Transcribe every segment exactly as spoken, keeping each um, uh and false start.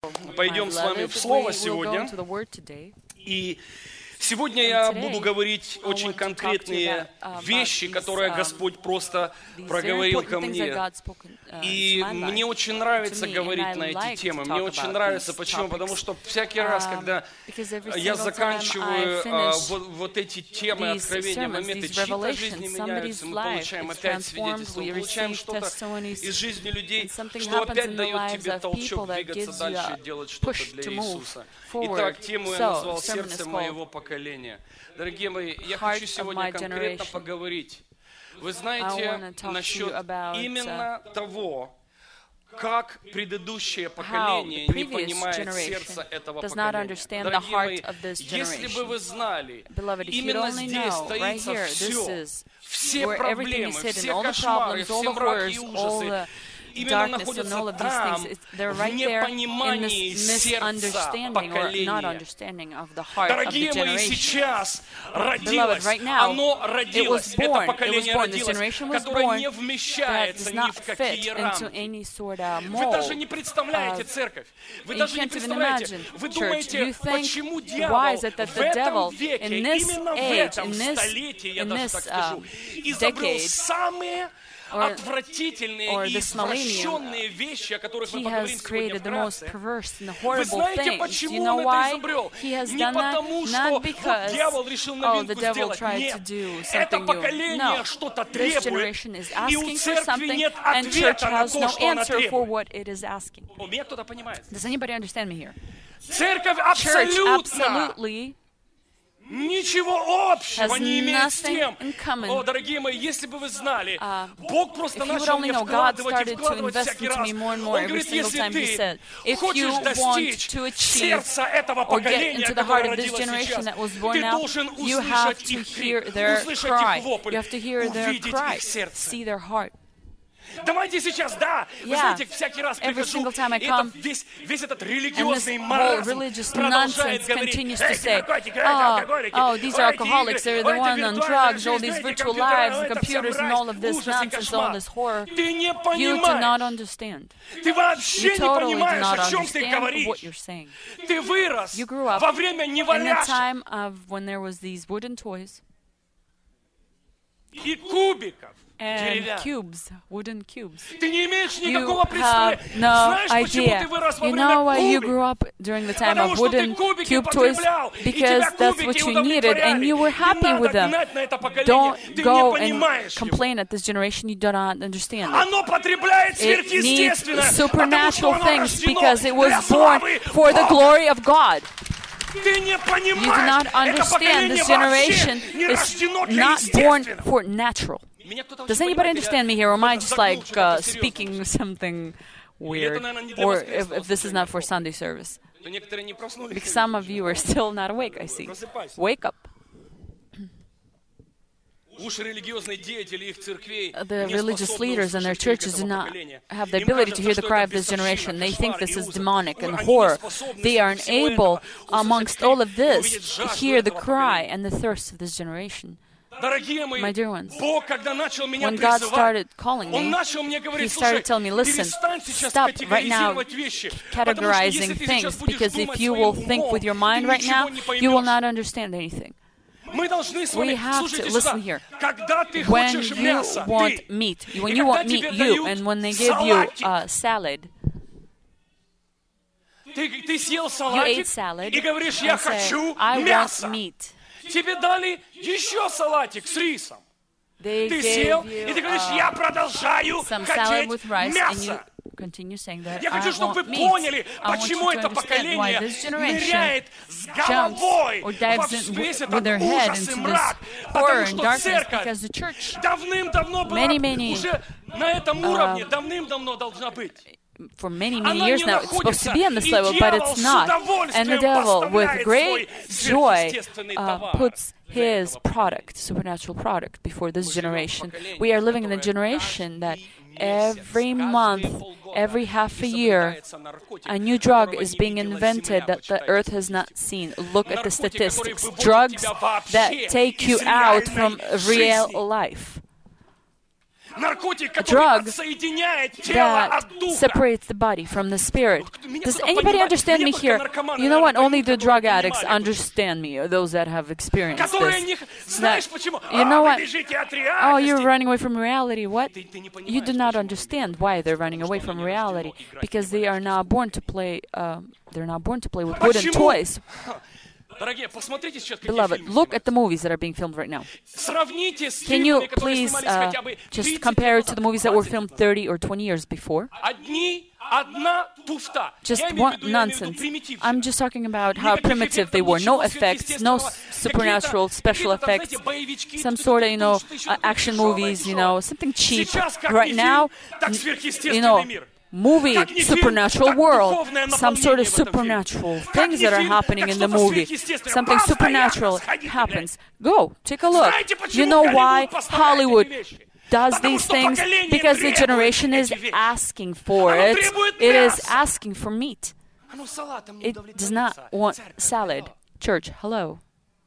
Пойдем с вами в Слово сегодня. И сегодня я буду говорить очень конкретные вещи, которые Господь просто проговорил ко мне. И мне очень нравится говорить на эти темы. Мне очень нравится. Почему? Потому что всякий раз, когда я заканчиваю а, вот, вот эти темы, откровения, моменты, чьи-то жизни меняются, мы получаем опять свидетельство, мы получаем что-то из жизни людей, что опять дает тебе толчок двигаться дальше и делать что-то для Иисуса. Итак, тему я назвал «Сердце моего поколения». Дорогие мои, я хочу сегодня конкретно поговорить. Вы знаете, насчет именно того, как предыдущее поколение не понимает сердце этого поколения. Дорогие мои, если бы вы знали, именно здесь таится все, все проблемы, все кошмары, все мраки и ужасы, именно находятся там, в непонимании сердца поколения. Дорогие мои, сейчас родилось, оно родилось, это поколение родилось, которое не вмещается ни в какие рамки. Вы даже не представляете церковь, вы даже не представляете, вы думаете, почему дьявол в этом веке, именно в этом столетии, я даже так скажу, изобрел самые Or, отвратительные or и извращенные вещи, о которых мы поговорим сегодня вкратце. Вы знаете, почему you know он это изобрел? Не потому, что because, дьявол решил новинку oh, сделать. Нет, это поколение no. что-то требует, и у церкви нет ответа на то, что она требует. У меня кто-то понимает? Church Церковь абсолютно absolutely ничего общего не имеет с тем. О, дорогие мои, если бы вы знали, uh, Бог просто начал мне вкладывать и вкладывать всякий раз. Он говорит, если ты хочешь достичь сердца этого поколения, которое родилось сейчас, ты должен услышать их крик, услышать их вопль, увидеть их сердце. Давайте сейчас, да, yeah. вы знаете, всякий раз прихожу, и это весь, весь этот религиозный маразм продолжает говорить, эй, say, наркотики, oh, алкоголики, oh, these are alcoholics, they're the one on drugs, all these virtual lives, and computers, and all of this nonsense, all this horror. You do not understand. Ты вообще you totally не понимаешь, do not о чем ты говоришь. What you're saying. Ты вырос you grew up во время неваляшек. In the time of when there was these wooden toys. И кубиков. And cubes, wooden cubes. Ты не имеешь никакого You have представления. no Знаешь, почему idea. ты вырос во You время know why you кубиков? grew up during the time Потому of что ты wooden кубики cube toys? потреблял, и Because тебя that's кубики what you needed, and удовлетворяли. you were Не happy надо with them. гнать на это поколение. Don't Ты go не and понимаешь его. complain at this generation. You do not understand it. Оно потребляет It needs сверхъестественное, supernatural потому что оно things рождено because it was для born славы for the Бога. glory of God. Ты не You do понимаешь, not это understand. поколение This generation вообще не is рождено для not born естественного. for natural. Does anybody understand me here, or am I just like uh, speaking something weird? Or if, if this is not for Sunday service? Because some of you are still not awake, I see. Wake up. The religious leaders and their churches do not have the ability to hear the cry of this generation. They think this is demonic and horror. They are unable, amongst all of this, to hear the cry and the thirst of this generation. My dear ones, when God started calling me, He started telling me, listen, stop right now categorizing things, because if you will think with your mind right now, you will not understand anything. We have to listen here. When you want meat, when you want meat, you, and when they give you uh, salad, you ate salad and say, I want meat. Тебе дали еще салатик с рисом. They Ты gave съел, you, и ты говоришь, uh, я продолжаю some salad хотеть with rice, and you мясо. continue saying that Я I хочу, чтобы вы want meat. поняли, I want почему you to это understand why поколение this generation ныряет с jumps головой or во dives in весь with, этот with their head ужас и into this мрак, horror потому and что darkness, церковь because the church давным-давно была many, many, уже на этом уровне, давным-давно должна быть. For many, many years now, it's supposed to be on this level, but it's not. And the devil, with great joy, uh, puts his product, supernatural product, before this generation. We are living in a generation that every month, every half a year, a new drug is being invented that the earth has not seen. Look at the statistics. Drugs that take you out from real life. a drug that separates the body from the spirit. Does anybody understand me here? You know what? Only the drug addicts understand me, or those that have experienced this. That, you know what? Oh, you're running away from reality. What? You do not understand why they're running away from reality, because they are now born to play. Uh, they're not born to play with wooden toys. Beloved, look at the movies that are being filmed right now. Can you please uh, just compare it to the movies that were filmed thirty or twenty years before? Just one nonsense. I'm just talking about how primitive they were. No effects, no supernatural special effects, some sort of, you know, uh, action movies, you know, something cheap. Right now, you know, movie, supernatural world, some sort of supernatural things that are happening in the movie. Something supernatural happens. Go, take a look. You know why Hollywood does these things? Because the generation is asking for it. It is asking for meat. It does not want salad. Church, hello.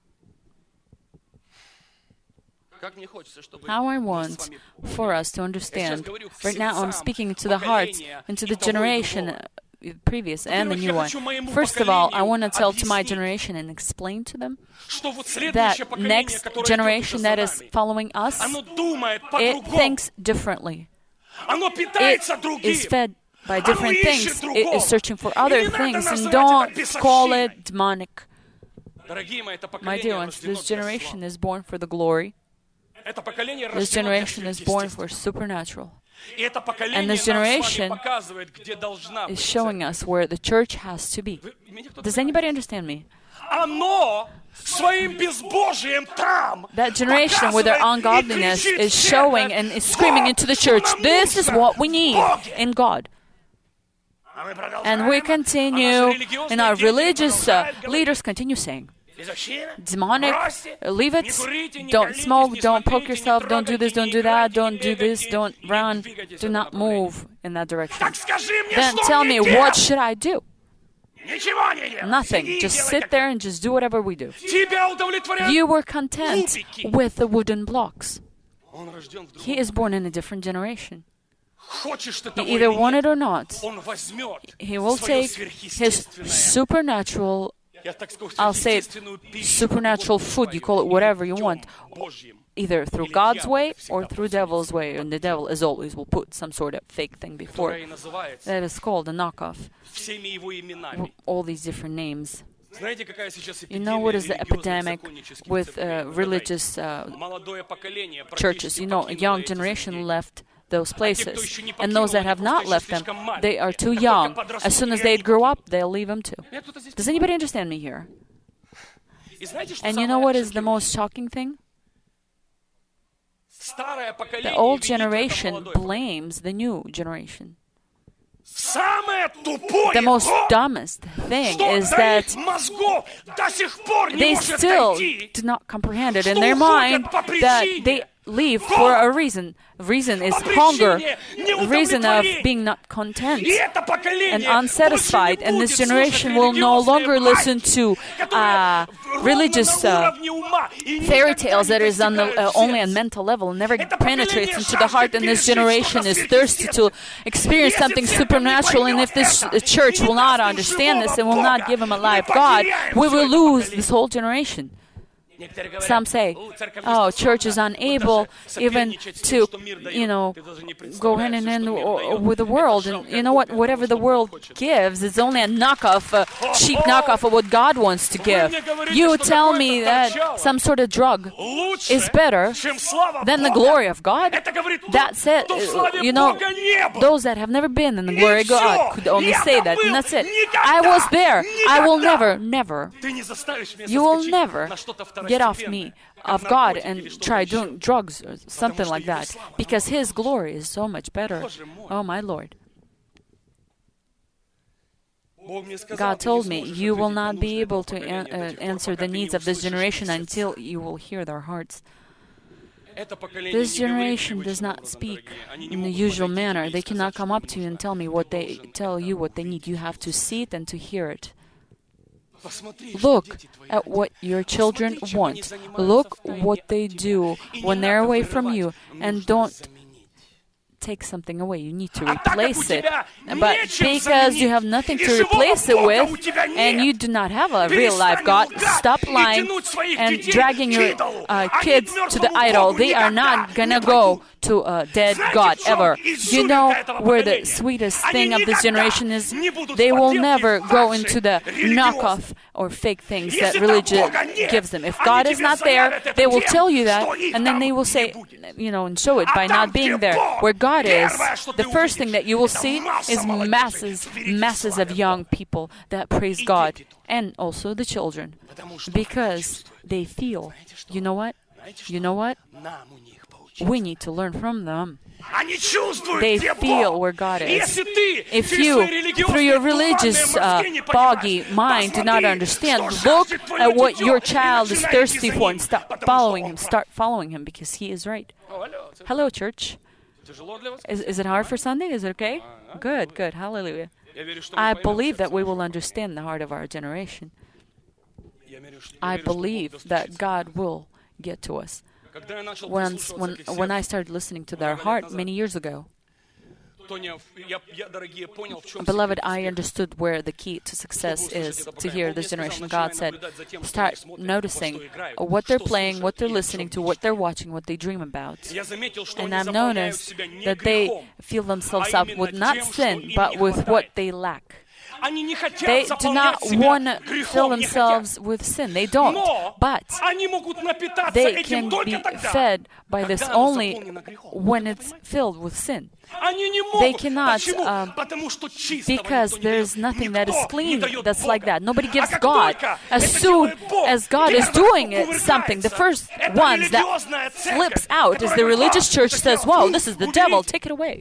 How I want for us to understand. Right now I'm speaking to the hearts and to the generation previous and the new one. First of all, I want to tell to my generation and explain to them that next generation that is following us, it thinks differently. It is fed by different things. It is searching for other things, and don't call it demonic. My dear ones, this generation is born for the glory. This generation is born for supernatural. And this generation is showing us where the church has to be. Does anybody understand me? That generation with their ungodliness is showing and is screaming into the church, this is what we need in God. And we continue, and our religious uh, leaders continue saying, demonic, leave it, don't smoke, don't poke yourself, don't do this, don't do that, don't do this, don't run, do not move in that direction. Then tell me, what should I do? Nothing. Just sit there and just do whatever we do. You were content with the wooden blocks. He is born in a different generation. He either want it or not. He will take his supernatural, I'll say it, supernatural food, you call it whatever you want, either through God's way or through devil's way. And the devil, as always, will put some sort of fake thing before it. That is called a knockoff. All these different names. You know what is the epidemic with uh, religious uh, churches? You know, a young generation left those places. And those that have not left them, they are too young. As soon as they grow up, they'll leave them too. Does anybody understand me here? And you know what is the most shocking thing? The old generation blames the new generation. The most dumbest thing is that they still do not comprehend it in their mind that they leave for a reason. Reason is hunger, reason of being not content and unsatisfied. And this generation will no longer listen to uh, religious uh, fairy tales that is on the, uh, only on mental level and never penetrates into the heart. And this generation is thirsty to experience something supernatural. And if this church will not understand this and will not give them a live God, we will lose this whole generation. Some say, oh, church is unable even to, you know, go hand in hand with the world. And you know what? Whatever the world gives is only a knockoff, a cheap knockoff of what God wants to give. You tell me that some sort of drug is better than the glory of God? That's it. You know, those that have never been in the glory of God could only say that, and that's it. I was there. I will never, never, you will never get off me of God and try doing drugs or something like that, because His glory is so much better. Oh my Lord. God told me, you will not be able to an- uh, answer the needs of this generation until you will hear their hearts. This generation does not speak in the usual manner. They cannot come up to you and tell me what they tell you what they need. You have to see it and to hear it. Look at what your children want. Look what they do when they're away from you, and don't take something away. You need to replace it. But because you have nothing to replace it with, and you do not have a real life God, stop lying and dragging your uh, kids to the idol. They are not going to go to a dead God ever. You know where the sweetest thing of this generation is? They will never go into the knockoff or fake things that religion gives them. If God is not there, they will tell you that, and then they will say, you know, and show it by not being there. Where God is, the first thing that you will see is masses, masses of young people that praise God, and also the children, because they feel, you know what? You know what? We need to learn from them. They feel where God is. If you, through your religious, uh, foggy mind, do not understand, look at what your child is thirsty for and start following him. Start following him because he is right. Hello, church. Is, is it hard for Sunday? Is it okay? Good, good. Hallelujah. I believe that we will understand the heart of our generation. I believe that God will get to us. Once, when, when I started listening to their heart many years ago, beloved, I understood where the key to success is to hear this generation. God said, start noticing what they're playing, what they're listening to, what they're watching, what they dream about. And I've noticed that they fill themselves up with not sin, but with what they lack. They do not want to fill themselves with sin. They don't. But they can be fed by this only when it's filled with sin. They cannot, um, because there's nothing that is clean that's like that. Nobody gives God. As soon as God is doing it, something, the first ones that flips out is the religious church says, wow, this is the devil, take it away.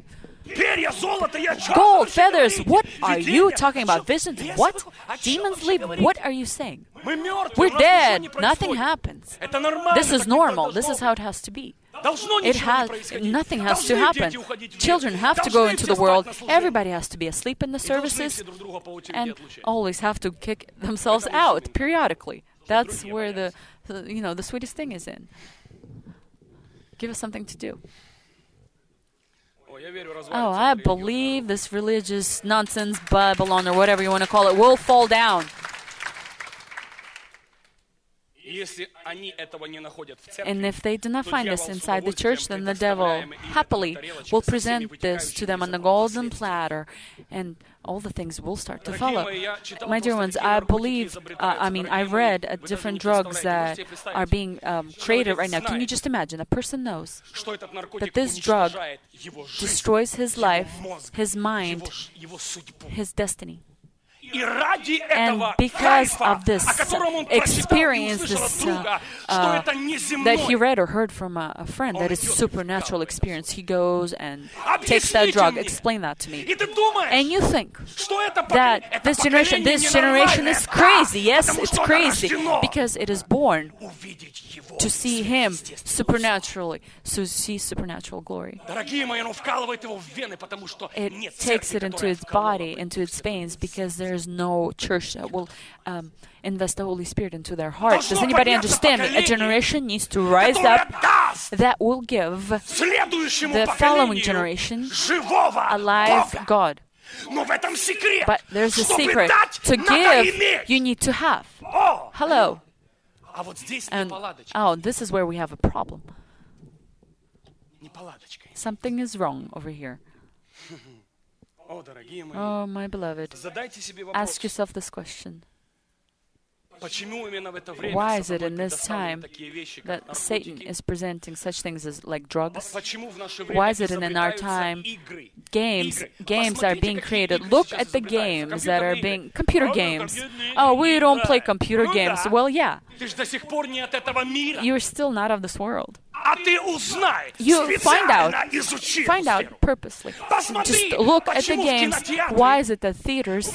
Gold, feathers, what are you talking about? Visions, what? Demons leave, what are you saying? We're dead, nothing happens. This is normal, this is how it has to be. It has, nothing has to happen. Children have to go into the world. Everybody has to be asleep in the services and always have to kick themselves out periodically. That's where the, the you know, the sweetest thing is in. Give us something to do. Oh, I believe this religious nonsense, Babylon, or whatever you want to call it, will fall down. And if they do not find this inside the church, then the devil happily will present this to them on the golden platter, and all the things will start to follow. My dear ones, I believe, uh, I mean, I've read uh, different drugs that are being um, created right now. Can you just imagine? A person knows that this drug destroys his life, his mind, his destiny. And because of this experience, this, uh, uh, that he read or heard from a, a friend, that is supernatural experience, he goes and takes that drug. Explain that to me. And you think that this generation, this generation is crazy. Yes, it's crazy because it is born to see him supernaturally, to see supernatural glory. It takes it into its body, into its veins, because there is no church that will um, invest the Holy Spirit into their heart. Does anybody understand me? A generation needs to rise up that will give the following generation a live God. But there's a secret. To give, you need to have. Hello. And, oh, this is where we have a problem. Something is wrong over here. Oh, my beloved, ask yourself this question. Why is it in this time that Satan is presenting such things as like drugs? Why is it in our time games games are being created? Look at the games that are being computer games. Oh, we don't play computer games. Well, yeah. You're still not of this world. You find out, find out purposely. Just look at the games. Why is it that theaters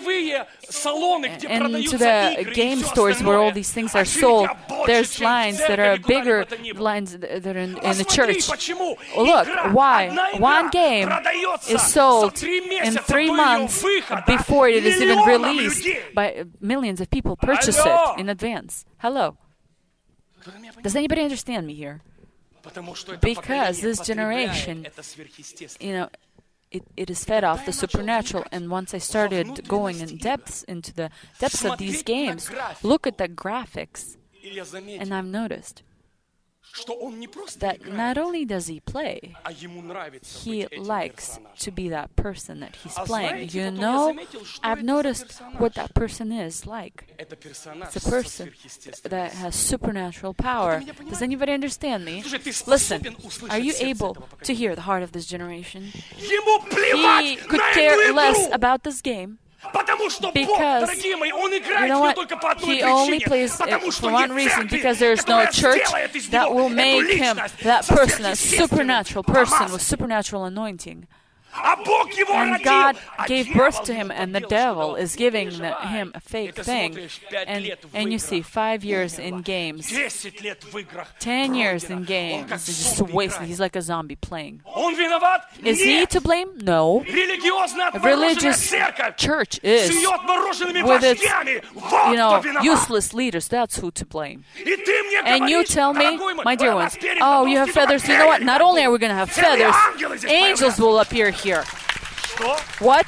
and to the game stores where all these things are sold, there's lines that are bigger lines that are in, in the church? Look, why? One game is sold in three months before it is even released. By millions of people purchase it in advance. Hello. Does anybody understand me here? Because this generation, you know, It, it is fed off the supernatural. And once I started going in depths into the depths of these games, look at the graphics, and I've noticed that not only does he play, he likes to be that person that he's playing. You know, I've noticed what that person is like. It's a person that has supernatural power. Does anybody understand me? Listen, are you able to hear the heart of this generation? He could care less about this game. Because, you know what, he only plays it for one reason, because there is no church that will make him that person, a supernatural person with supernatural anointing. And God gave birth to him, and the devil is giving the, him a fake thing. And, and you see, five years in games, ten years in games, he's just wasting. He's like a zombie playing. Is he to blame? No. A religious church is, with its, you know, useless leaders, that's who to blame. And you tell me, my dear ones, oh, you have feathers. You know what? Not only are we going to have feathers, angels will appear here. What?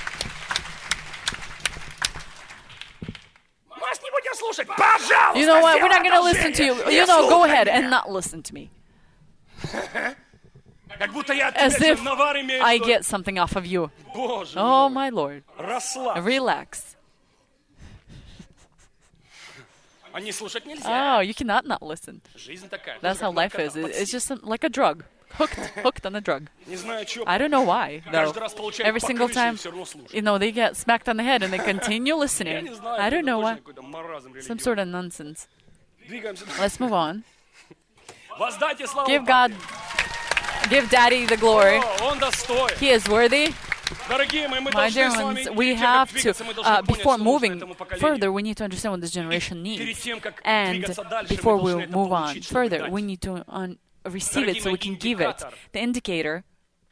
You know what? We're not going to listen to you. You know, go ahead and not listen to me. As if I get something off of you. Oh, my Lord. Relax. Oh, you cannot not listen. That's how life is. It's just like a drug. Hooked, hooked on a drug. I don't know why, though. Every single time, you know, they get smacked on the head and they continue listening. I don't know why. Some sort of nonsense. Let's move on. Give God, give Daddy the glory. He is worthy. My dear ones, we have to, uh, before moving further, we need to understand what this generation needs. And before we move on further, we need to un receive it so we can give it. The indicator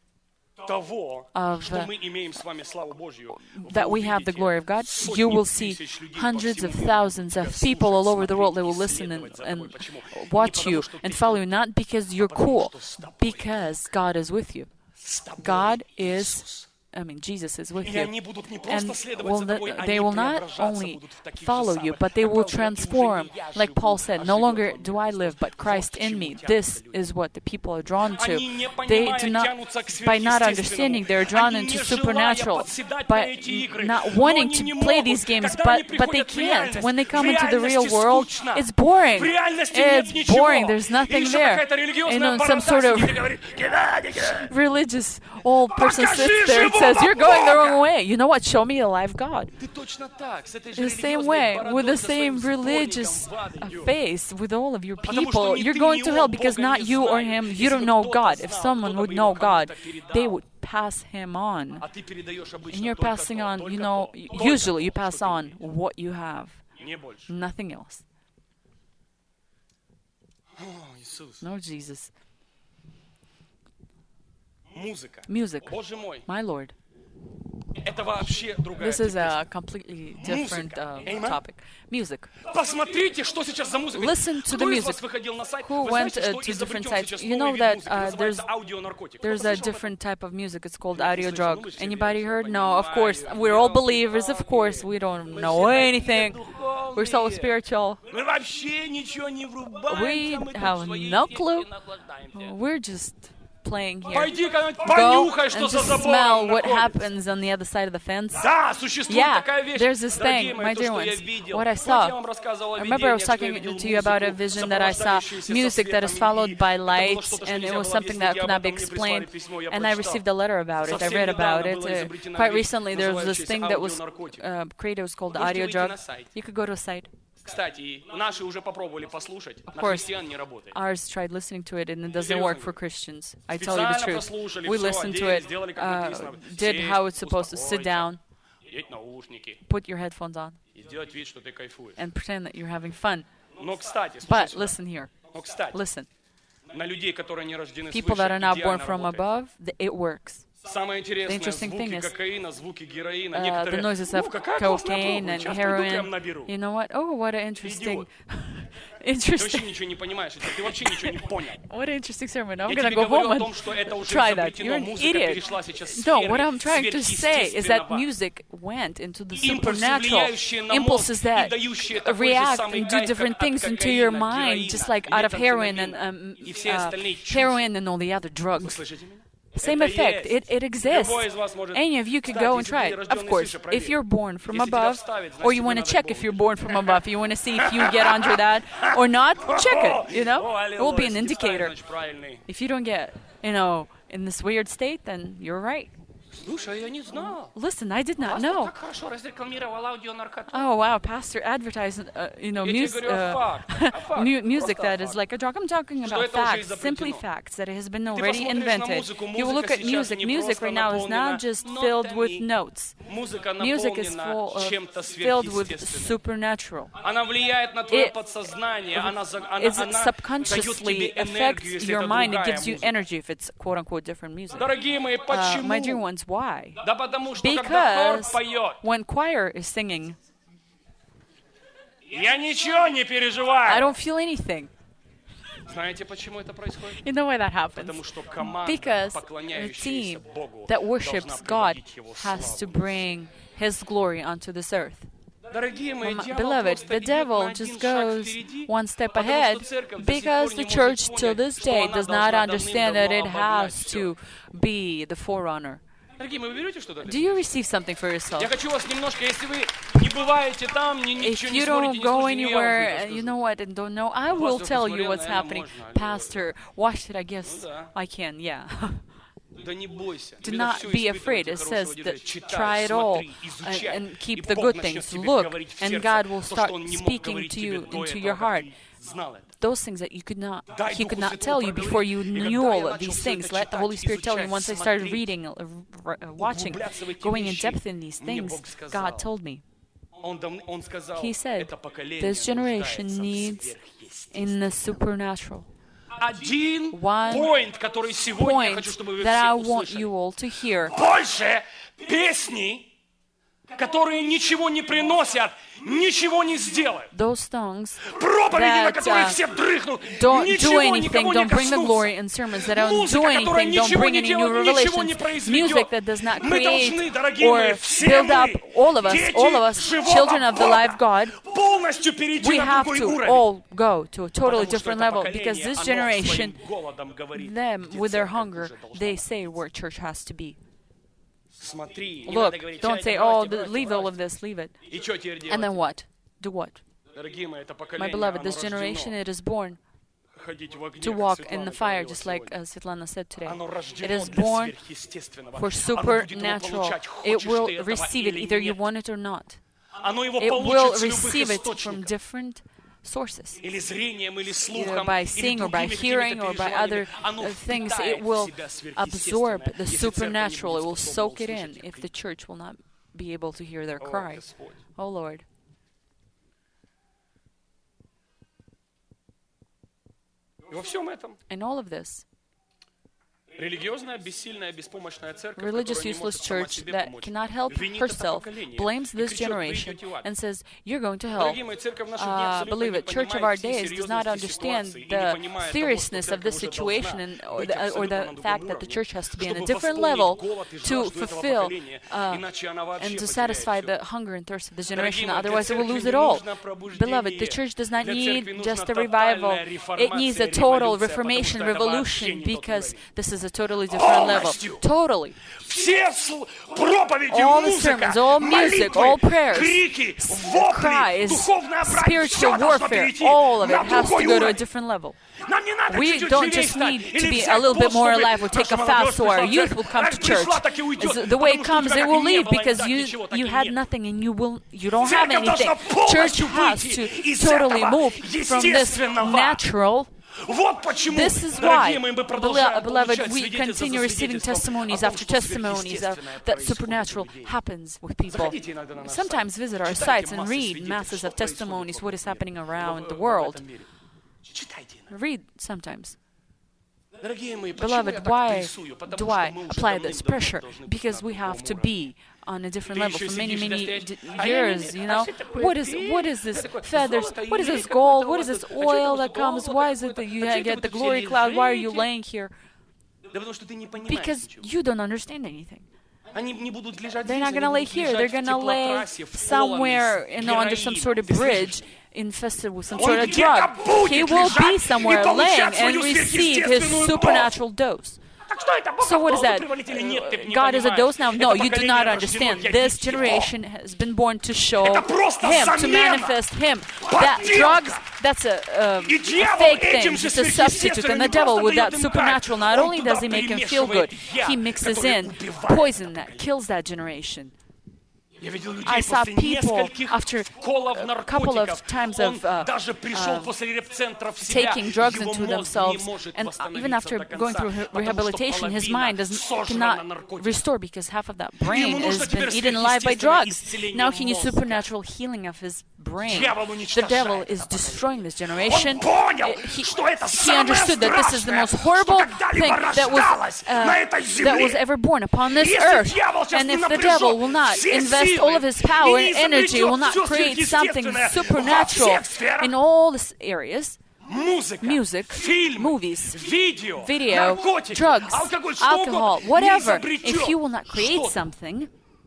of uh, that we have the glory of God, you will see hundreds of thousands of people all over the world that will listen and, and watch you and follow you, not because you're cool, because God is with you. God is I mean, Jesus is with you. And will not, they will not only follow you, but they will transform. Like Paul said, no longer do I live, but Christ in me. This is what the people are drawn to. They do not, by not understanding, they're drawn into supernatural, by not wanting to play these games, but, but they can't. When they come into the real world, it's boring. It's boring. There's nothing there. You know, some sort of religious old person sits there and says, you're going the wrong way. You know what? Show me a live God. In the same way, with the same religious face, with all of your people, you're going to hell because not you or him, you don't know God. If someone would know God, they would pass him on. And you're passing on, you know, usually you pass on what you have. Nothing else. No, Jesus. Music. My Lord. This is a completely different uh, topic. Music. Listen to the music. Who went uh, to different sites? You know that uh, there's there's a different type of music. It's called audio drug. Anybody heard? No, of course. We're all believers. Of course, we don't know anything. We're so spiritual. We have no clue. We're just playing here. Go and just smell what happens on the other side of the fence. Yeah, there's this thing, my dear ones, what I saw. I remember I was talking to you about a vision that I saw, music that is followed by lights, and it was something that could not be explained. And I received a letter about it. I read about it. Uh, quite recently, there was this thing that was uh, created, it was called Audio Drug. You could go to a site. Of course, ours tried listening to it and it doesn't work for Christians. I tell you the truth. We listened to it, uh, did how it's supposed to, sit down, put your headphones on, and pretend that you're having fun. But listen here. Listen. People that are not born from above, it works. Самое интересное, звуки кокаина, звуки героина. Некоторые, the noises of cocaine and heroin. You know what? Oh, what an interesting, interesting. Ты вообще ничего не понимаешь, ты вообще ничего не понял. What an interesting sermon. I'm gonna go home and try that. You're an idiot. No, what I'm trying to say is that music went into the supernatural. Impulses that react and do different things into your mind, just like out of heroin and um, uh, heroin and all the other drugs. Same effect. It, it exists. Any of you could go and try it. Of course, if you're born from above, or you want to check if you're born from above, you want to see if you get under that or not, check it, you know? It will be an indicator. If you don't get, you know, in this weird state, then you're right. Listen, I did not know. Oh wow, Pastor advertised, uh, you know, mus uh, mu music that is like a drug. I'm talking about facts, simply facts that has been already invented. You will look at music. Music right now is not just filled with notes. Music is full of, filled with supernatural. It, it subconsciously affects your mind. It gives you energy if it's quote-unquote different music. Uh, my dear ones, why? Because when choir is singing, I don't feel anything. You know why that happens? Because the team that worships God has to bring His glory onto this earth. Beloved, the devil just goes one step ahead because the church till this day does not understand that it has to be the forerunner. Do you receive something for yourself? If you don't go anywhere, you know what, and don't know, I will tell you what's happening. Pastor, why should I guess? I can, yeah. Do not be afraid. It says that try it all and, and keep the good things. Look, and God will start speaking to you into your heart. Those things that you could not, He could not tell you before you knew all of these things. Let the Holy Spirit tell you. Once I started reading, uh, watching, going in depth in these things, God told me. He said, this generation needs in the supernatural. One point that I want you all to hear. которые ничего не приносят, ничего не сделают. Those songs Проповеди, на that которые uh, все дрыхнут, don't do ничего anything, никого don't не bring the коснутся. glory, and sermons that don't Музыка, do anything, которая don't ничего bring не any new делает, ничего не revelations, music произведет. that does not Мы create должны, дорогие or мои, все build up мы, all of us, дети all of us, живого children of the Бога, life God, полностью перейти we на have другой to уровень. all go to a totally Потому что different это level, поколение, because this оно generation, своим голодом говорит, them, где with their церковь hunger, уже должна they быть. say where church has to be. Смотри, не Look, надо говорить, don't «Чай, say, да oh, бросьте, th- бросьте, leave all of бросьте». this, leave it. И что теперь делать? And then what? Do what? Дорогие мои, это My поколение, beloved, оно this generation, рождено it is born ходить в огне, to как walk Светлана in the fire, говорила just like сегодня. uh, Svetlana said today. Оно It рождено is для born сверхъестественного. for Оно будет его supernatural. получать, It хочешь will ты этого receive it или either you нет. want it or not. Оно его It will получит с любых receive it from источников. different sources. Или зрением, или Either слухом, by или seeing or by другими hearing какими-то or by переживаниями. other Оно uh, things, впитает it в will себя absorb сверхъестественное, the если церковь не supernatural. It будет will способна soak it in услышать if крик. the church will not be able to hear their О, cry. Господь. Oh Lord. И во всем этом In all of this, религиозная, бессильная, беспомощная церковь, religious, которая не useless может сама church себе that помочь, cannot help винит это herself, поколение blames и this кричит: «Вы generation идете в ад». and says, you're going to hell. Дорогие мои, церковь в наши дни Uh, абсолютно believe не it, church of понимает our всей days does not серьезности understand ситуации и не the понимает того, что seriousness of this церковь уже situation должна and or быть the, or абсолютно the на другом fact that the уровне, church has to be on a чтобы different восполнить level голод и to жажду этого fulfill поколения, uh, иначе она вообще and to потеряет satisfy всё. the hunger and thirst of this generation. мои, для Otherwise, it will церкви lose не it all. нужно пробуждение. Beloved, the church does not Для need церкви just a нужна revival. тотальная It needs a реформация, total революция, reformation, потому что это вообще revolution, не тот because уровень. this is a totally different level. Полностью. Totally. Все сл- проповеди, All the музыка, sermons, all music, молитвы, all prayers, крики, cries, вопли, духовная брань, spiritual всё должно warfare, перейти all of it на has другой to go to a уровень. different level. Нам не надо We чуть-чуть don't живее just стать, need to или be взять a little bit пост, more чтобы alive or take a наша fast молодежь so our пришла в youth церковь. will come Как to church. пришла, так и уйдет, Is the way it потому что у comes, тебя it как will не leave было, because так you ничего, так you и had нет. nothing and you will you don't have Церковь anything. должна Church полностью has выйти to из totally этого move from this естественного. natural. Вот почему, This is дорогие why, мои, мы продолжаем beloved, получать we свидетельства continue за receiving свидетельством о testimonies том, after что testimonies of, сверхъестественное that происходит supernatural у людей. happens with people. Заходите иногда на наш Sometimes сайт, visit our читайте sites and массы read свидетельств, masses что of происходит testimonies, вокруг what is мира, happening в- around the в- в world. этом мире. Читайте иногда. Read sometimes. Beloved, why do I apply this pressure? Because we have to be on a different level for many, many d- years, you know? What is what is this feathers? What is this gold? What is this oil that comes? Why is it that you get the glory cloud? Why are you laying here? Because you don't understand anything. They're not going to lay here. They're going to lay somewhere, you know, under some sort of bridge, infested with some sort of drug. He will be somewhere laying and receive his supernatural dose. So what is that? God is a dose now? No, you do not understand. This generation has been born to show Him, to manifest Him. That drugs, that's a, um, a fake thing, just a substitute. And the devil, with that supernatural, not only does he make him feel good, he mixes in poison that kills that generation. I saw people after a couple of times of uh, uh, taking drugs into themselves, and even after going through rehabilitation, his mind does cannot restore because half of that brain has been eaten alive by drugs. Now he needs supernatural healing of his brain. The devil is destroying this generation. He, he understood that this is the most horrible thing that was uh, that was ever born upon this earth. And if the devil will not invest all of his power and energy, will not create something supernatural in all these areas, music, movies, video, drugs, alcohol, whatever, if you will not create something,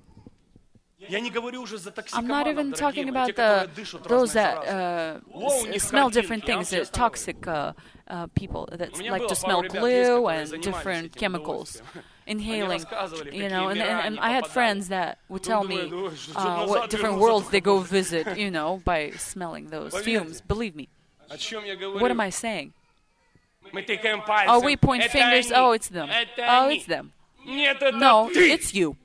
I'm not even talking about the, those that uh, s- smell different things, the toxic uh, uh, people that like to smell glue and different chemicals. Inhaling, you know, and, and, and I had friends that would tell me uh, what different worlds they go visit, you know, by smelling those fumes. Believe me. What am I saying? Oh, we point fingers. Oh, it's them. Oh, it's them. No, it's you.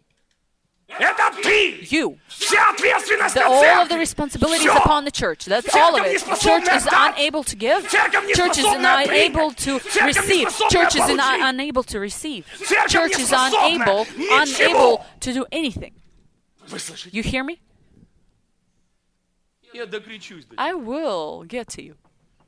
You. The, all of the responsibility is upon the church. That's all of it. The church is unable to give. Church is not able to receive. Church is not unable to receive. Church is unable, unable to do anything. You hear me? I will get to you.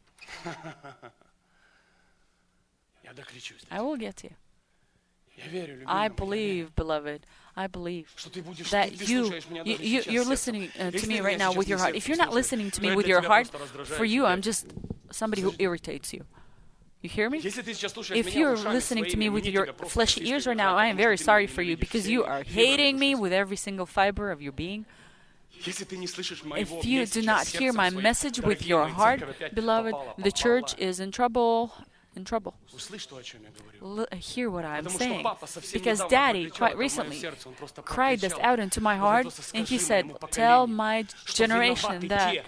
I will get to you. I believe, beloved, I believe that you, you, you you're listening uh, to me right now with your heart. If you're not listening to me with your heart, for you, I'm just somebody who irritates you. You hear me? If you're listening to me with your fleshy ears right now, I am very sorry for you because you are hating me with every single fiber of your being. If you do not hear my message with your heart, beloved, the church is in trouble. In trouble. L- hear what I'm saying. Because Daddy, quite recently, cried this out into my heart, and he said, tell my generation that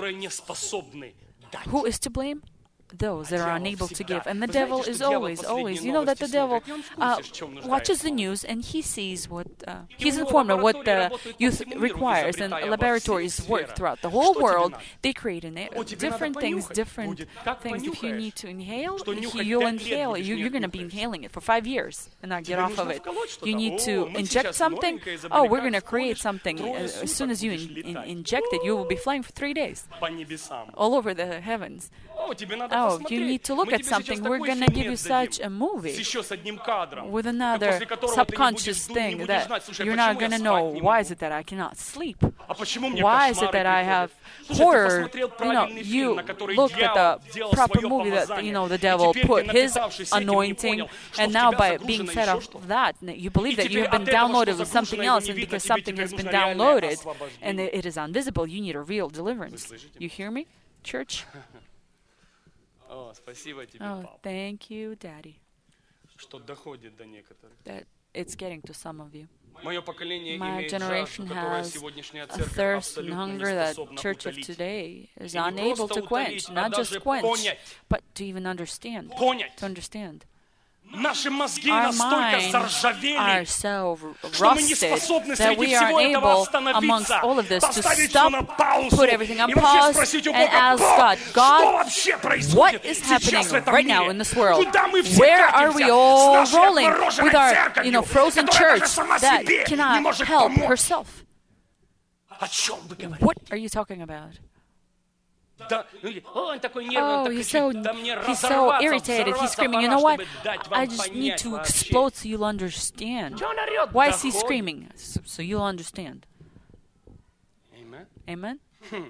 who is to blame? Those that are unable to give. And the devil is always, always, you know that the devil uh, watches the news and he sees what, uh, he's informed of what the youth requires, and laboratories work throughout the whole world. They create in it different things, different things. If you need to inhale, you'll inhale it. You're going to be inhaling it for five years and not get off of it. You need to inject something. Oh, we're going to create something. As soon as you in, in, inject it, you will be flying for three days all over the heavens. Oh, you need to look at something. We're going to give you such a movie with another subconscious thing that you're not going to know. Why is it that I cannot sleep? Why is it that I have horror? You know, you look at the proper movie that, you know, the devil put his anointing, and now by being fed off of that, you believe that you have been downloaded with something else, and because something has been downloaded and it is invisible, you need a real deliverance. You hear me, church? Oh, спасибо тебе, oh, Papa. Thank you, Daddy. Что доходит до некоторых. That it's getting to some of you. My generation has a thirst and hunger that church of today is unable to quench, not just quench, but to even understand, to understand. Our minds are so rusted that we are unable, amongst all of this, to stop, put everything on pause, and ask God, God, what is happening right now in this world? Where are we all rolling with our, you know, frozen church that cannot help herself? What are you talking about? Oh, he's so, he's so irritated. He's screaming. You know what? I just need to explode so you'll understand. Why is he screaming? So, so you'll understand. Amen?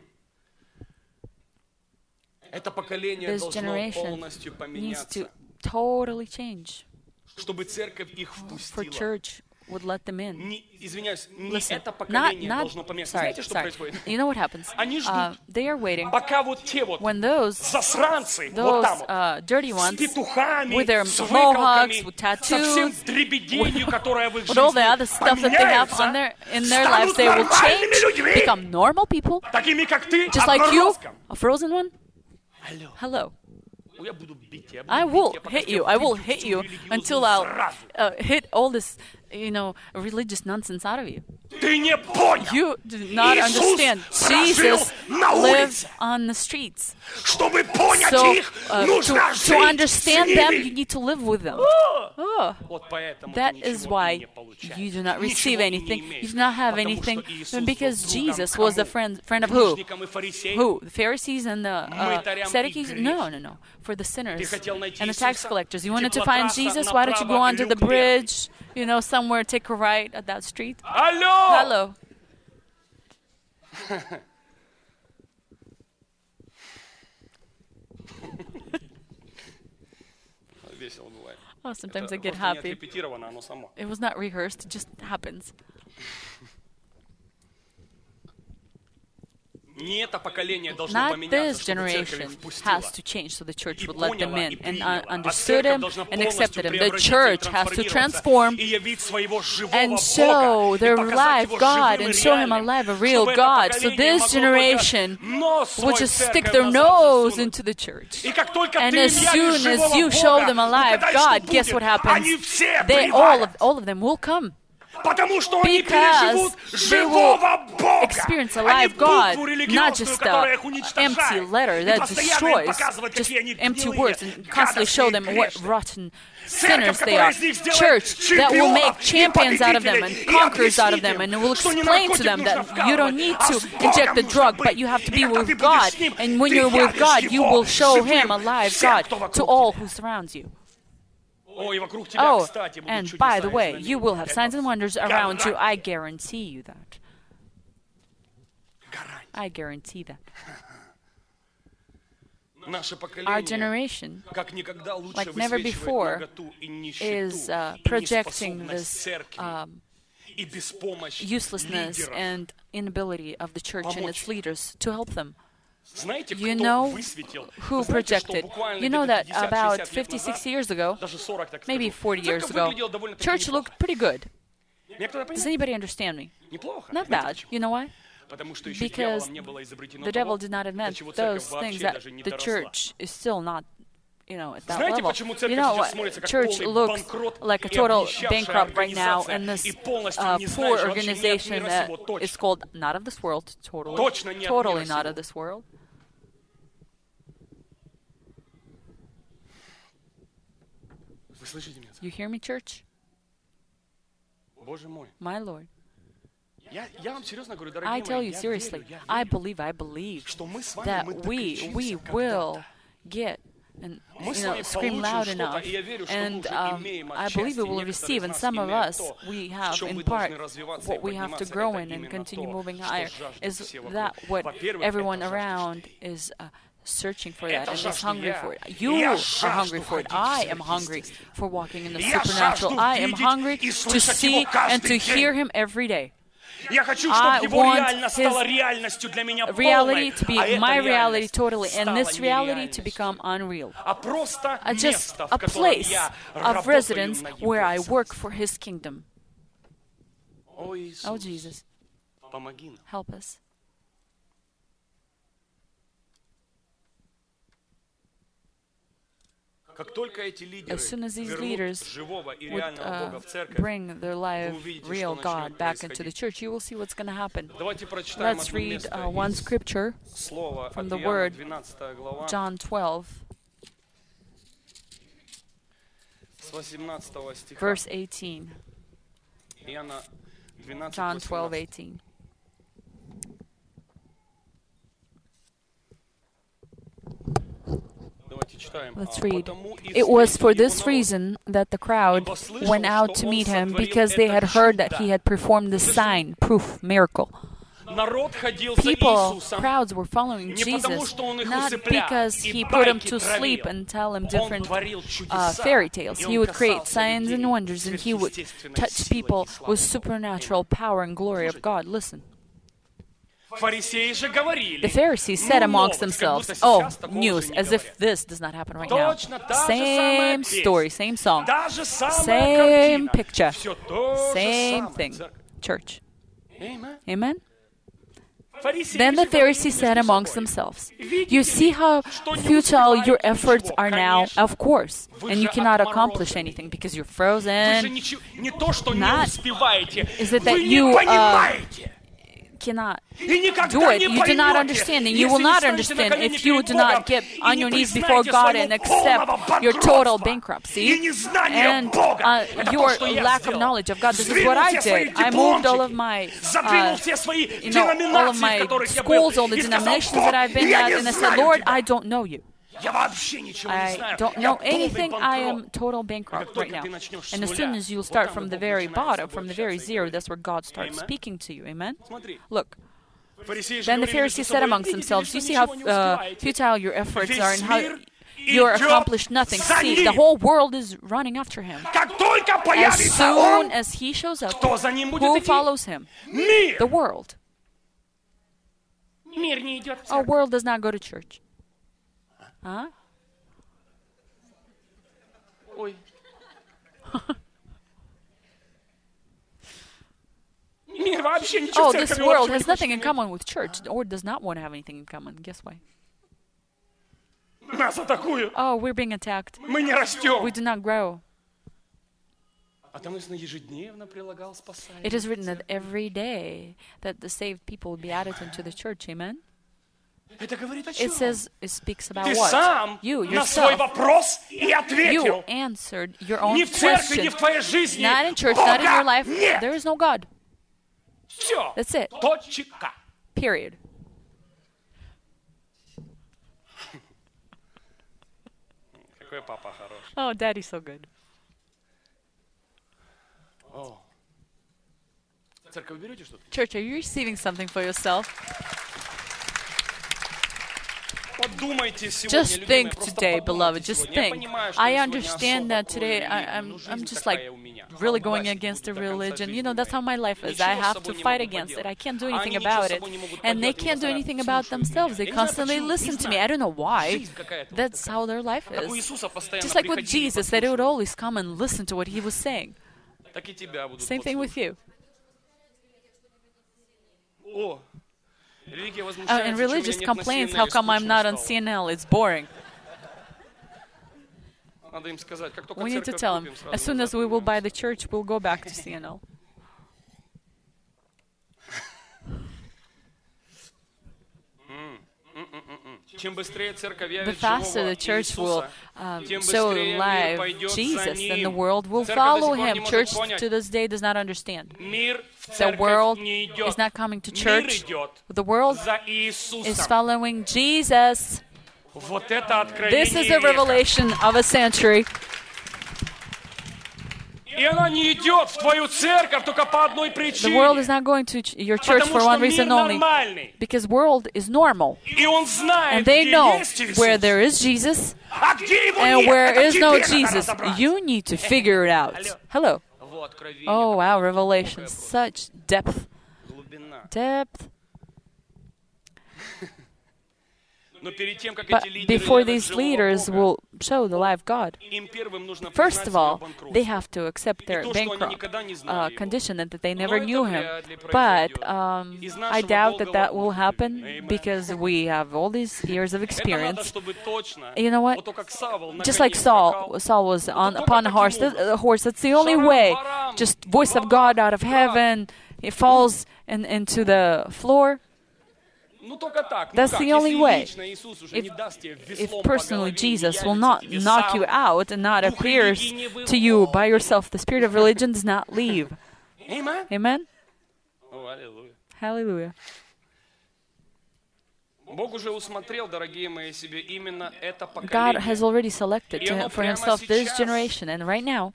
This generation needs to totally change for church would let them in. Listen, not, not, sorry, sorry. You know what happens? Uh, they are waiting when those, those uh, dirty ones with their mohawks, with tattoos, with, with all the other stuff that they have on their, in their lives, they will change, become normal people, just like you, a frozen one. Hello. I will hit you. I will hit you until I'll uh, hit all this, you know, religious nonsense out of you. You do not understand. Jesus lives on the streets. So, uh, to, to understand them, you need to live with them. Oh. That is why you do not receive anything. You do not have anything, because Jesus was the friend friend of who? Who? The Pharisees and the uh, Sadducees? No, no, no. For the sinners and the tax collectors. You wanted to find Jesus? Why don't you go onto the bridge, you know, somewhere, take a right at that street? Hello. Oh, sometimes I get happy. It was not rehearsed, it just happens. Not this generation has to change so the church would let them in and uh, understood him and accepted him. The church has to transform and show their live God and show him alive, a real God. So this generation will just stick their nose into the church. And as soon as you show them alive God, guess what happens? They, all, of, all of them will come. Because they will experience a live God, not just an empty letter that destroys, just empty words, and constantly show them what rotten sinners they are. Church that will make champions out of them and conquerors out of them, and will explain to them that you don't need to inject the drug, but you have to be with God. And when you're with God, you will show Him a live God to all who surrounds you. Oh, and by the way, you will have signs and wonders around you. I guarantee you that. I guarantee that. Our generation, like never before, is uh, projecting this um, uselessness and inability of the church and its leaders to help them. You know who projected? You know that about fifty, sixty years ago, maybe forty years ago, church looked pretty good. Does anybody understand me? Not bad. You know why? Because the devil did not invent those things that the church is still not, you know, at that level. You know what? Church looks like a total bankrupt right now, and this uh, poor organization that is called not of this world, totally, totally not of this world. You hear me, church? My Lord. I tell you seriously, I believe, I believe that we, we will get and, you know, scream loud enough, and um, I believe we will receive, and some of us, we have in part what we have to grow in and continue moving higher. Is that what everyone around is uh, searching for that and is hungry for it? You are hungry for it. I am hungry for walking in the supernatural. I am hungry to see and to hear Him every day. I want His reality to be my reality totally, and this reality to become unreal. Uh, just a place of residence where I work for His kingdom. Oh, Jesus, help us. As soon as these leaders would uh, bring their live, real God back into the church, you will see what's going to happen. Let's read uh, one scripture from the Word, John twelve, verse eighteen. John twelve, eighteen. Let's read. It was for this reason that the crowd went out to meet him, because they had heard that he had performed the sign, proof, miracle. People, crowds were following Jesus, not because he put them to sleep and tell them different uh, fairy tales. He would create signs and wonders, and he would touch people with supernatural power and glory of God. Listen. The Pharisees said amongst themselves, "Oh, news, as if this does not happen right now." Same story, same song, same picture, same thing. Church. Amen? Then the Pharisees said amongst themselves, "You see how futile your efforts are now? Of course. And you cannot accomplish anything because you're frozen. Not is it that you uh, cannot do it. You do not understand, and you will not understand if you do not get on your knees before God and accept your total bankruptcy and uh, your lack of knowledge of God. This is what I did. I moved all of my, uh, you know, all of my schools, all the denominations that I've been at, and I said, Lord, I don't know you. I don't know anything. I am total bankrupt right now. And as soon as you start from the very bottom, from the very zero, that's where God starts speaking to you. Amen? Look. Then the Pharisees said amongst themselves, "You see how uh, futile your efforts are and how you accomplished nothing. See, the whole world is running after him. As soon as he shows up, who follows him? The world. Our world does not go to church. Huh? Oh, this world has nothing in common with church, or does not want to have anything in common. Guess why? Oh, we're being attacked. We do not grow. It is written that every day that the saved people will be added into the church. Amen? It says, it speaks about what? You, yourself. You answered your own question. Not in church, not in your life. There is no God. That's it. Period. Oh, Daddy's so good. Church, are you receiving something for yourself? Just think today, beloved, just think. I understand that today I, I'm, I'm just like really going against the religion. You know, that's how my life is. I have to fight against it. I can't do anything about it. And they can't do anything about themselves. They constantly listen to me. I don't know why. That's how their life is. Just like with Jesus, that they would always come and listen to what he was saying. Same thing with you. Uh, and religious complains, how come I'm not on C N L? It's boring. We need to tell them, as soon as we will buy the church, we'll go back to C N L. The faster the church will um, show live Jesus, then the world will follow him. Church to this day does not understand. The world is not coming to church. The world is following Jesus. This is a revelation of a century. The world is not going to ch- your church for one reason only. Because world is normal. And they know where there is Jesus and where is no Jesus. You need to figure it out. Hello. Oh, wow, revelation. Such depth. Depth. But before these leaders will show the live God, first of all, they have to accept their bankrupt uh, condition and that they never knew him. But um, I doubt that that will happen because we have all these years of experience. You know what? Just like Saul, Saul was on upon a horse. A horse. That's the only way. Just voice of God out of heaven. It falls in, into the floor. That's the only way. If, if personally Jesus will not knock you out and not appear to you by yourself, the spirit of religion does not leave. Amen? Hallelujah. God has already selected to, for himself this generation, and right now,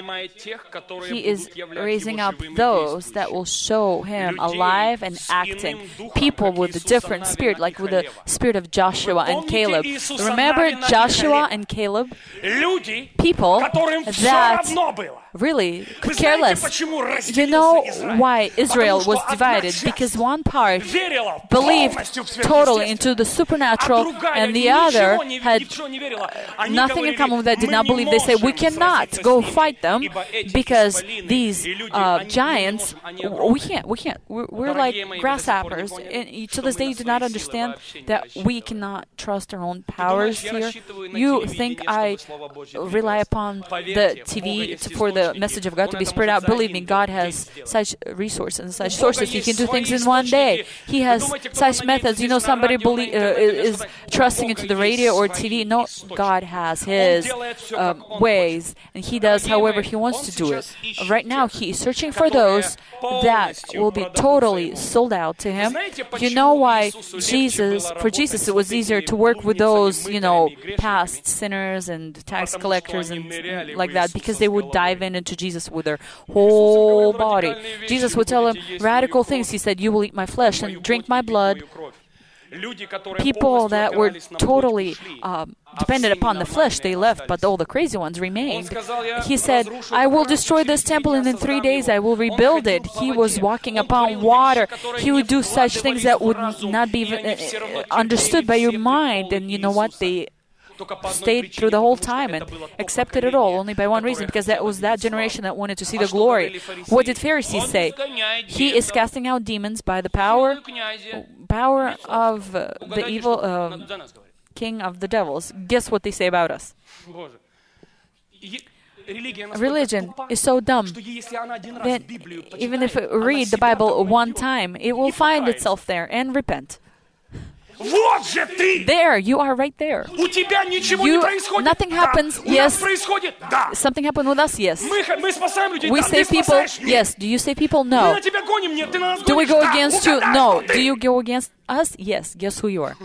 he is raising up those that will show him alive and acting. People with a different spirit, like with the spirit of Joshua and Caleb. Remember Joshua and Caleb? People that really could care less. You know why Israel was divided? Because one part believed totally into the supernatural, and the other had nothing in common with that, did not believe. They say, we cannot go fight them because these uh, giants, we can't, we can't. We're, we're like grasshoppers. And to this day, you do not understand that we cannot trust our own powers here. You think I rely upon the T V for the message of God to be spread out? Believe me, God has such resources and such sources. He can do things in one day. He has such methods. You know, somebody believe, uh, is trusting into the radio or T V. No, God has His um, ways, and He does however He wants to do it. Right now, He is searching for those that will be totally sold out to Him. You know why Jesus, for Jesus, it was easier to work with those, you know, past sinners and tax collectors and like that, because they would dive in into Jesus with their whole body. Jesus would tell them radical things. He said, you will eat my flesh and drink my blood. People that were totally um, dependent upon the flesh, they left, but all the crazy ones remained. He said, I will destroy this temple, and in three days I will rebuild it. He was walking upon water. He would do such things that would not be even, uh, understood by your mind. And you know what? They stayed through the whole time and accepted it all only by one reason, because that was that generation that wanted to see the glory. What did Pharisees say? He is casting out demons by the power power of uh, the evil um, king of the devils. Guess what they say about us? Religion is so dumb that even if it read the Bible one time, it will find itself there and repent. There, you are right there. You, nothing happens, yes. Something happened with us, yes. We save people, yes. Do you save people? No. Do we go against you? No. Do you go against us? Yes. Guess who you are?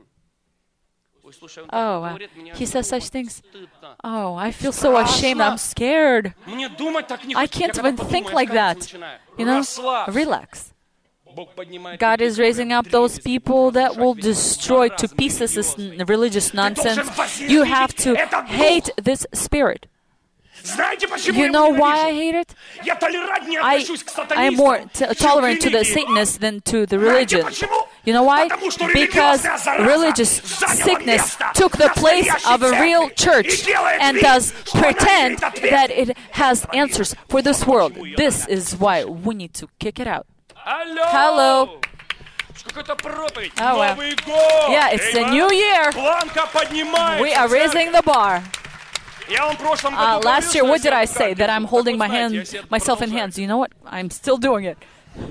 Oh, wow. He says such things. Oh, I feel so ashamed. I'm scared. I can't even think like that. You know, relax. God is raising up those people that will destroy to pieces this religious nonsense. You have to hate this spirit. You know why I hate it? I, I am more t- tolerant to the Satanists than to the religion. You know why? Because religious sickness took the place of a real church and does pretend that it has answers for this world. This is why we need to kick it out. Hello. Oh, well. Yeah, it's a new year. We are raising the bar. Uh, last year, what did I say? That I'm holding my hand, myself in hands. You know what? I'm still doing it.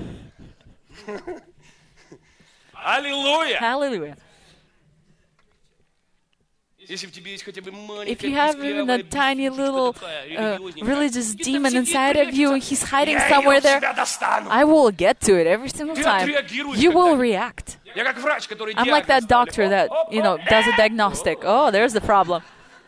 Hallelujah. Hallelujah. If you have even a tiny little uh, religious demon inside of you and he's hiding somewhere there, I will get to it every single time. You will react. I'm like that doctor that, you know, does a diagnostic. Oh, there's the problem.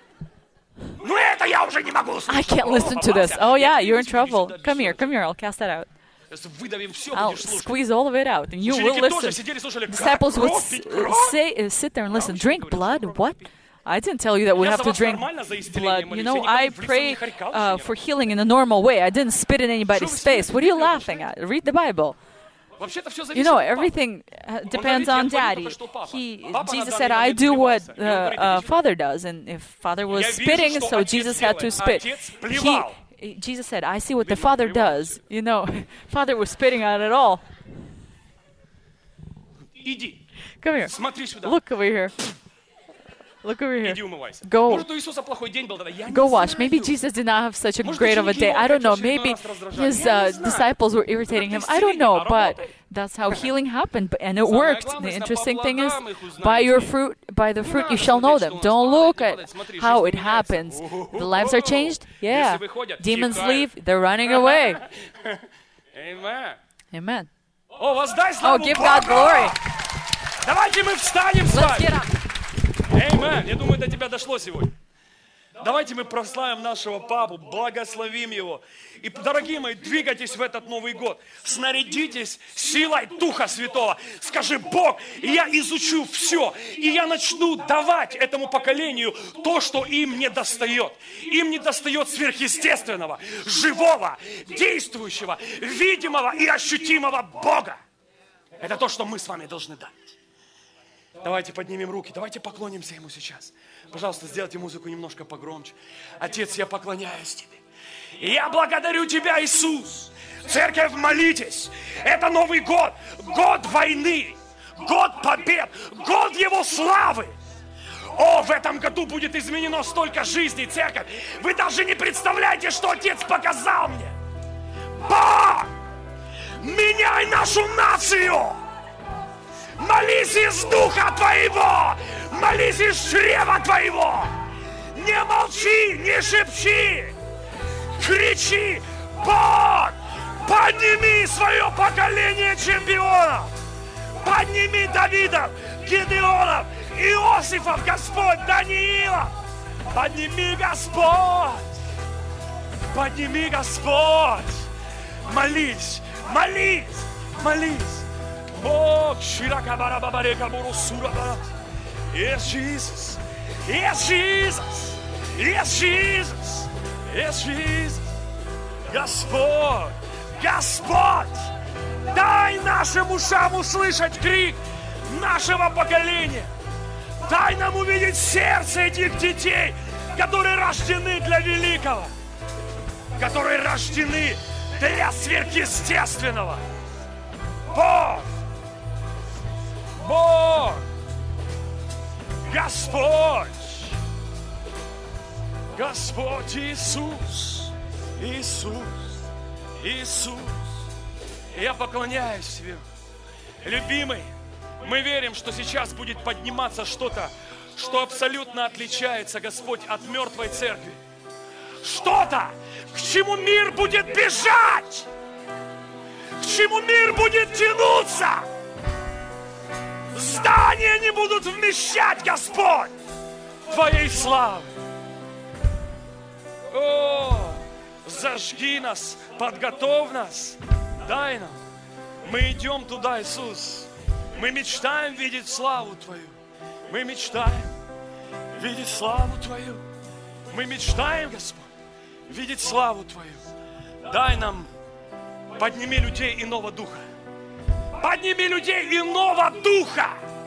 I can't listen to this. Oh, yeah, you're in trouble. Come here, come here, I'll cast that out. I'll squeeze all of it out, and you will listen. Disciples would s- say, uh, sit there and listen. Drink blood? What? I didn't tell you that we have to drink blood. You know, I pray uh, for healing in a normal way. I didn't spit in anybody's face. What are you laughing at? Read the Bible. You know, everything uh, depends on Daddy. He, Jesus said, I do what uh, uh, Father does. And if Father was spitting, so Jesus had to spit. He, Jesus said, I see what the Father does. You know, Father was spitting at it all. Come here. Look over here. Look over here. Go. Go wash. Maybe Jesus did not have such a great of a day. I don't know. Maybe his uh, disciples were irritating him. I don't know. But that's how healing happened. And it worked. The interesting thing is, by your fruit, by the fruit you shall know them. Don't look at how it happens. The lives are changed? Yeah. Demons leave. They're running away. Amen. Amen. Oh, give God glory. Давайте мы встанем с вами. Аминь. Я думаю, до тебя дошло сегодня. Давайте мы прославим нашего папу, благословим его. И, дорогие мои, двигайтесь в этот Новый год. Снарядитесь силой Духа Святого. Скажи: Бог, я изучу все. И я начну давать этому поколению то, что им не достает. Им не достает сверхъестественного, живого, действующего, видимого и ощутимого Бога. Это то, что мы с вами должны дать. Давайте поднимем руки, давайте поклонимся Ему сейчас. Пожалуйста, сделайте музыку немножко погромче. Отец, я поклоняюсь Тебе. И я благодарю Тебя, Иисус. Церковь, молитесь. Это Новый год. Год войны. Год побед. Год Его славы. О, в этом году будет изменено столько жизней, церковь. Вы даже не представляете, что Отец показал мне. Бог, меняй нашу нацию. Молись из Духа Твоего! Молись из чрева Твоего! Не молчи, не шепчи! Кричи! Бог! Подними свое поколение чемпионов! Подними Давидов, Гедеонов, Иосифов, Господь, Даниилов! Подними, Господь! Подними, Господь! Молись, молись, молись! Bog, yes, Jesus. Yes, Jesus. Yes, Jesus. Yes, Jesus. Господь, Господь, дай нашим ушам услышать крик нашего поколения. Дай нам увидеть сердце этих детей, которые рождены для великого, которые рождены для сверхъестественного. Бог, Бог, Господь, Господь Иисус, Иисус, Иисус. Я поклоняюсь Тебе, любимый. Мы верим, что сейчас будет подниматься что-то, что абсолютно отличается, Господь, от мертвой церкви. Что-то, к чему мир будет бежать, к чему мир будет тянуться. Здания не будут вмещать, Господь, Твоей славы. О, зажги нас, подготовь нас, дай нам. Мы идем туда, Иисус. Мы мечтаем видеть славу Твою. Мы мечтаем видеть славу Твою. Мы мечтаем, Господь, видеть славу Твою. Дай нам, подними людей иного духа. Подними людей иного духа.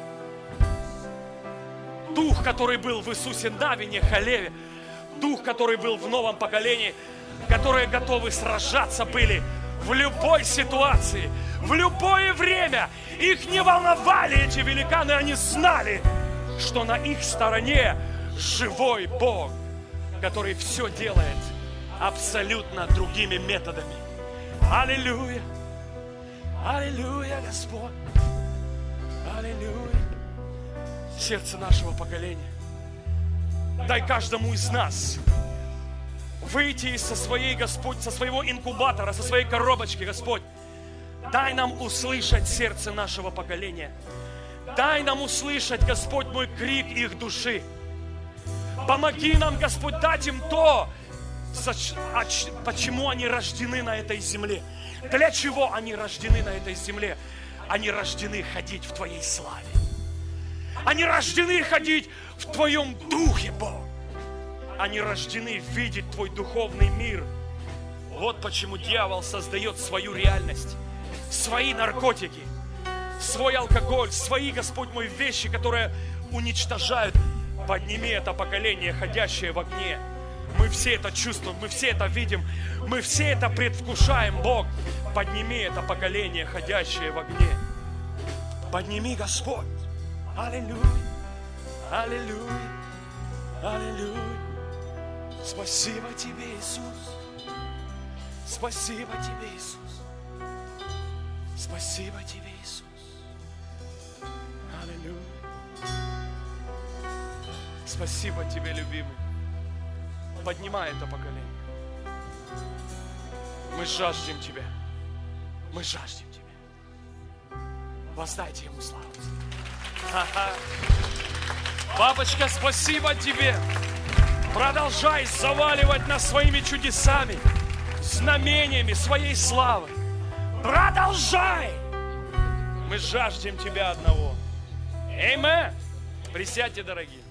Дух, который был в Иисусе Навине, Халеве. Дух, который был в новом поколении, которые готовы сражаться были в любой ситуации, в любое время. Их не волновали эти великаны, они знали, что на их стороне живой Бог, который все делает абсолютно другими методами. Аллилуйя! Аллилуйя, Господь! Аллилуйя! Сердце нашего поколения. Дай каждому из нас выйти со своей, Господь, со своего инкубатора, со своей коробочки, Господь. Дай нам услышать сердце нашего поколения. Дай нам услышать, Господь, мой крик их души. Помоги нам, Господь, дать им то, почему они рождены на этой земле. Для чего они рождены на этой земле? Они рождены ходить в Твоей славе. Они рождены ходить в Твоем духе, Бог. Они рождены видеть Твой духовный мир. Вот почему дьявол создает свою реальность, свои наркотики, свой алкоголь, свои, Господь мой, вещи, которые уничтожают. Подними это поколение, ходящее в огне. Мы все это чувствуем, мы все это видим, мы все это предвкушаем, Бог. Подними это поколение, ходящее в огне. Подними, Господь. Аллилуйя, аллилуйя, аллилуйя. Спасибо Тебе, Иисус. Спасибо Тебе, Иисус. Спасибо Тебе, Иисус. Аллилуйя. Спасибо Тебе, любимый. Поднимай это поколение. Мы жаждем Тебя. Мы жаждем Тебя. Воздайте Ему славу. Папочка, спасибо Тебе. Продолжай заваливать нас своими чудесами, знамениями своей славы. Продолжай! Мы жаждем Тебя одного. Аминь. Присядьте, дорогие.